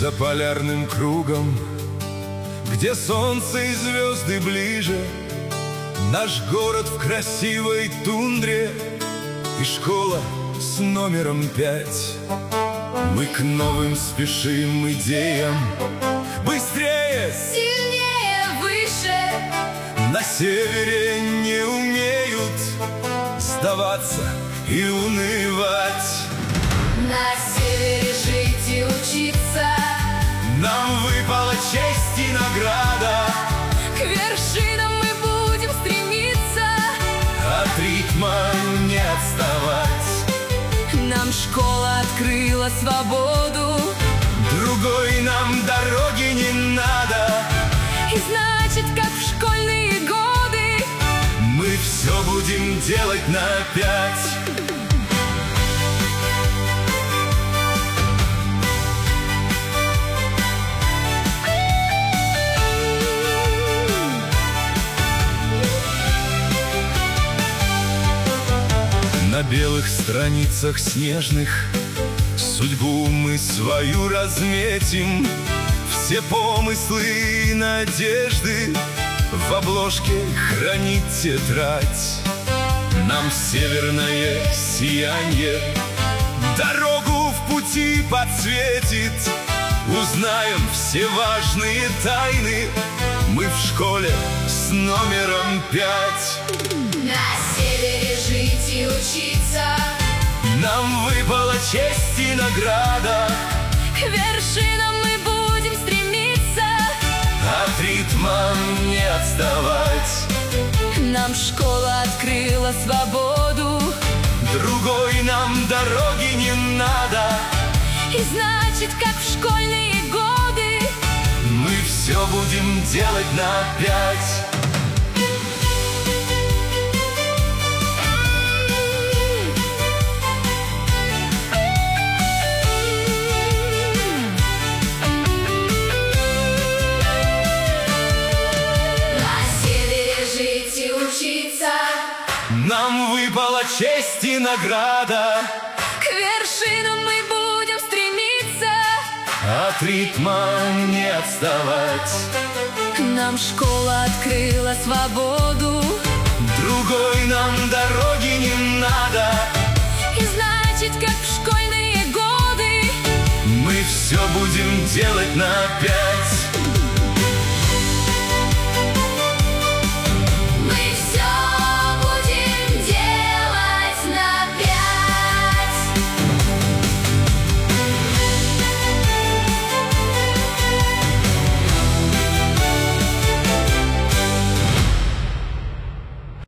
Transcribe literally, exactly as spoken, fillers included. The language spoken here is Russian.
За полярным кругом, где солнце и звезды ближе, наш город в красивой тундре и школа с номером пять. Мы к новым спешим идеям, быстрее, сильнее, выше. На севере не умеют сдаваться и унывать. На севере жить и учиться нам выпала честь и награда. К вершинам мы будем стремиться, от ритма не отставать. Нам школа открыла свободу, другой нам дороги не надо. и значит, как в школьные годы, мы все будем делать на пять. На белых страницах снежных судьбу мы свою разметим. Все помыслы и надежды в обложке хранит тетрадь. Нам северное сияние дорогу в пути подсветит. Узнаем все важные тайны мы в школе с номером пять. На севере жить и учиться нам выпала честь и награда. к вершинам мы будем стремиться, от ритма не отставать. Нам школа открыла свободу, другой нам дороги не надо. и значит, как в школьные годы, мы все будем делать на пять. Нам выпала честь и награда. к вершинам мы будем стремиться, от ритма не отставать. Нам школа открыла свободу, другой нам дороги не надо. и значит, как в школьные годы, мы все будем делать на